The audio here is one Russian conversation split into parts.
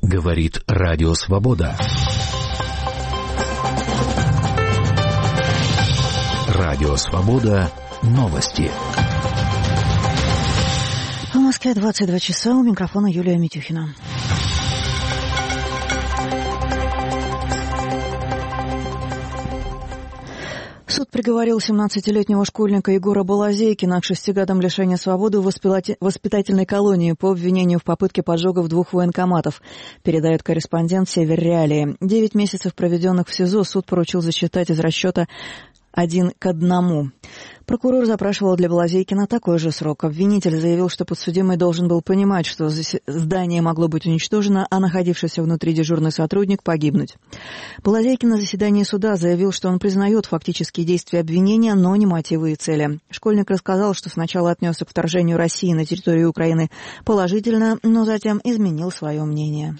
Говорит Радио Свобода. Радио Свобода. Новости. В Москве 22 часа. У микрофона Юлия Митюхина. Суд приговорил 17-летнего школьника Егора Балазейкина к 6 годам лишения свободы в воспитательной колонии по обвинению в попытке поджогов 2 военкоматов, передает корреспондент «Север Реалии». 9 месяцев, проведенных в СИЗО, суд поручил засчитать из расчета 1 к 1. Прокурор запрашивал для Балазейкина такой же срок. Обвинитель заявил, что подсудимый должен был понимать, что здание могло быть уничтожено, а находившийся внутри дежурный сотрудник погибнуть. Балазейкин на заседании суда заявил, что он признает фактические действия обвинения, но не мотивы и цели. Школьник рассказал, что сначала отнесся к вторжению России на территорию Украины положительно, но затем изменил свое мнение.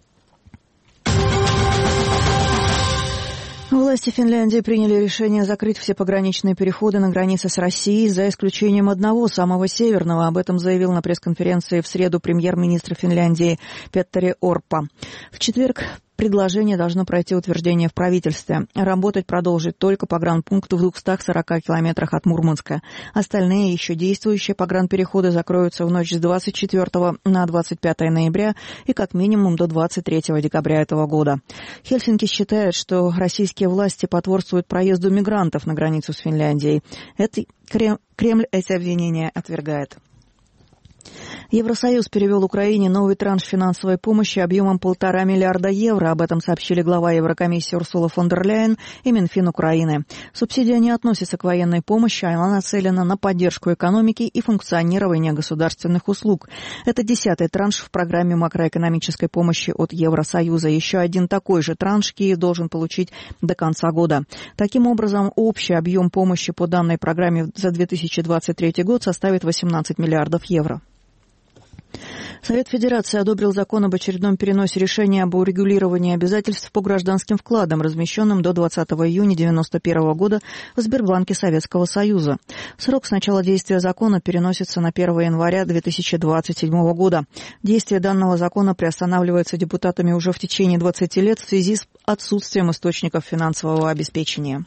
Власти Финляндии приняли решение закрыть все пограничные переходы на границе с Россией, за исключением одного, самого северного. Об этом заявил на пресс-конференции в среду премьер-министр Финляндии Петтери Орпа. В четверг предложение должно пройти утверждение в правительстве. Работать продолжит только погранпункт в 240 километрах от Мурманска. Остальные еще действующие погранпереходы закроются в ночь с 24 на 25 ноября и как минимум до 23 декабря этого года. Хельсинки считает, что российские власти потворствуют проезду мигрантов на границу с Финляндией. Кремль эти обвинения отвергает. Евросоюз перевел Украине новый транш финансовой помощи объемом 1,5 миллиарда евро. Об этом сообщили глава Еврокомиссии Урсула фон дер Ляйен и Минфин Украины. Субсидия не относится к военной помощи, а она нацелена на поддержку экономики и функционирование государственных услуг. Это 10-й транш в программе макроэкономической помощи от Евросоюза. Еще один такой же транш Киев должен получить до конца года. Таким образом, общий объем помощи по данной программе за 2023 год составит 18 миллиардов евро. Совет Федерации одобрил закон об очередном переносе решения об урегулировании обязательств по гражданским вкладам, размещенным до 20 июня 1991 года в Сбербанке Советского Союза. Срок с начала действия закона переносится на 1 января 2027 года. Действие данного закона приостанавливается депутатами уже в течение 20 лет в связи с отсутствием источников финансового обеспечения.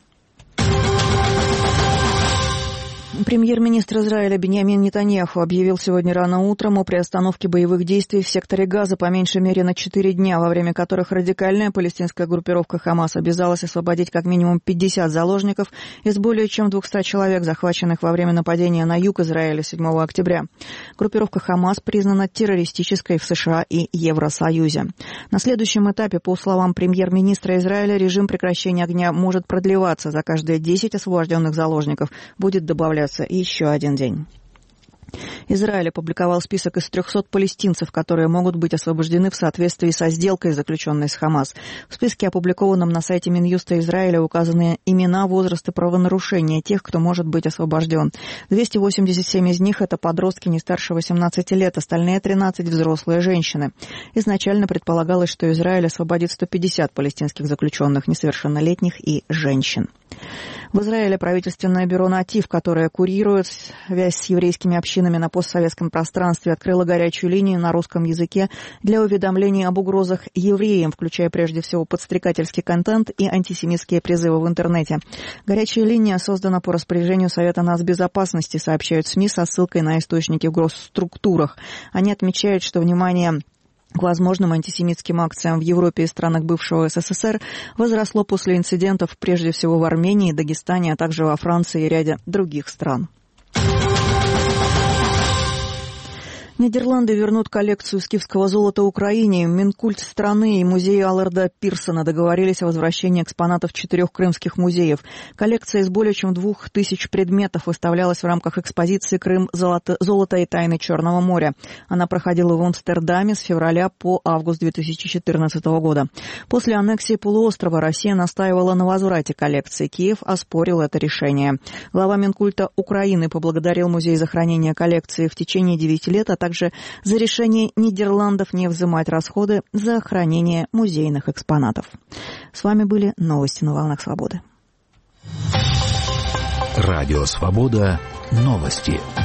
Премьер-министр Израиля Биньямин Нетаньяху объявил сегодня рано утром о приостановке боевых действий в секторе Газа по меньшей мере на 4 дня, во время которых радикальная палестинская группировка Хамас обязалась освободить как минимум 50 заложников из более чем 200 человек, захваченных во время нападения на юг Израиля 7 октября. Группировка Хамас признана террористической в США и Евросоюзе. На следующем этапе, по словам премьер-министра Израиля, режим прекращения огня может продлеваться. За каждые 10 освобожденных заложников будет добавляться еще один день. Израиль опубликовал список из 300 палестинцев, которые могут быть освобождены в соответствии со сделкой, заключенной с Хамас. В списке, опубликованном на сайте Минюста Израиля, указаны имена, возраст и правонарушения тех, кто может быть освобожден. 287 из них – это подростки не старше 18 лет, остальные 13 – взрослые женщины. Изначально предполагалось, что Израиль освободит 150 палестинских заключенных, несовершеннолетних и женщин. В Израиле правительственное бюро «Натив», которое курирует связь с еврейскими общинами на постсоветском пространстве, открыло горячую линию на русском языке для уведомлений об угрозах евреям, включая прежде всего подстрекательский контент и антисемитские призывы в интернете. Горячая линия создана по распоряжению Совета нацбезопасности, сообщают СМИ со ссылкой на источники в госструктурах. Они отмечают, что внимание к возможным антисемитским акциям в Европе и странах бывшего СССР возросло после инцидентов прежде всего в Армении, Дагестане, а также во Франции и ряде других стран. Нидерланды вернут коллекцию скифского золота Украине. Минкульт страны и музей Алларда Пирсона договорились о возвращении экспонатов 4 крымских музеев. Коллекция из более чем 2000 предметов выставлялась в рамках экспозиции «Крым. Золото и тайны Черного моря». Она проходила в Амстердаме с февраля по август 2014 года. После аннексии полуострова Россия настаивала на возврате коллекции. Киев оспорил это решение. Глава Минкульта Украины поблагодарил музей за хранение коллекции в течение 9 лет, а также за решение Нидерландов не взимать расходы за хранение музейных экспонатов. С вами были новости на волнах свободы. Радио Свобода. Новости.